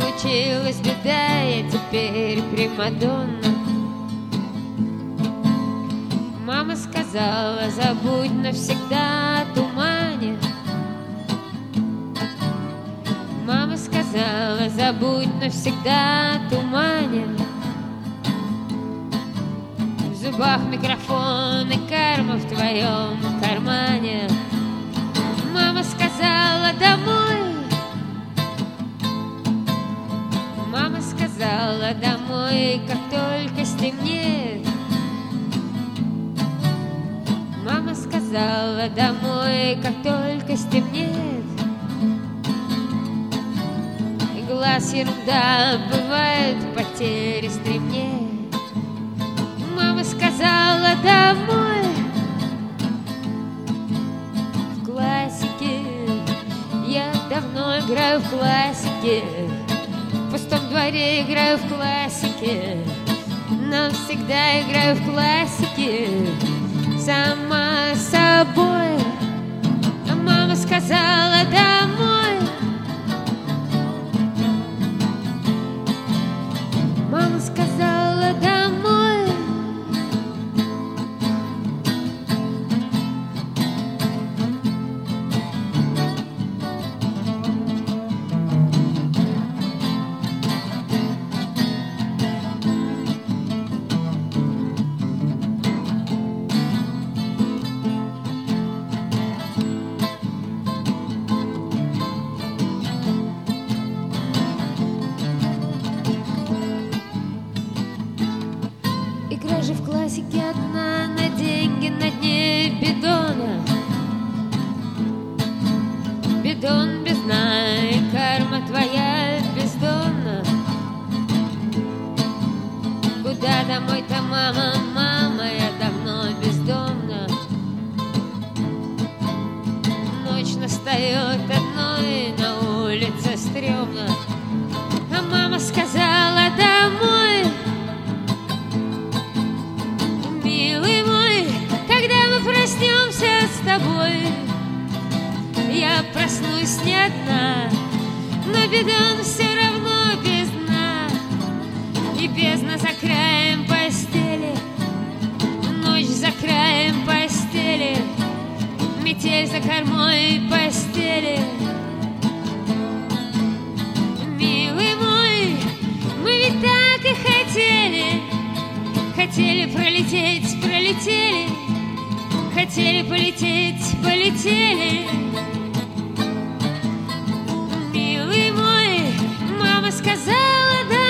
случилась беда, я теперь примадонна. Мама сказала, забудь навсегда о тумане. Мама сказала, забудь навсегда о тумане. В зубах микрофон и карма в твоем кармане. Мама сказала, домой. Мама сказала, домой, как только стемнеет. Мама сказала, домой, как только стемнеет. И глаз ерунда, бывает потери стремнее. Мама сказала, домой. В классике я давно играю в классике. В пустом дворе играю в классике. Навсегда играю в классике. Сама собой. А мама сказала, домой. Мама сказала, домой. Игра же в классике одна, на деньги на дне бидона. Бидон без дна, и карма твоя бездонна. Куда домой-то, мама, мама, я давно бездомна. Ночь настает одной, на улице стрёмно. А мама сказала, домой. Милый мой, когда мы проснемся с тобой, я проснусь не одна, но бидон все равно без дна. И бездна за краем постели, ночь за краем постели, метель за кормой постели. Милый мой, мы ведь так и хотели. Хотели пролететь, пролетели. Хотели полететь, полетели. Милый мой, мама сказала, да.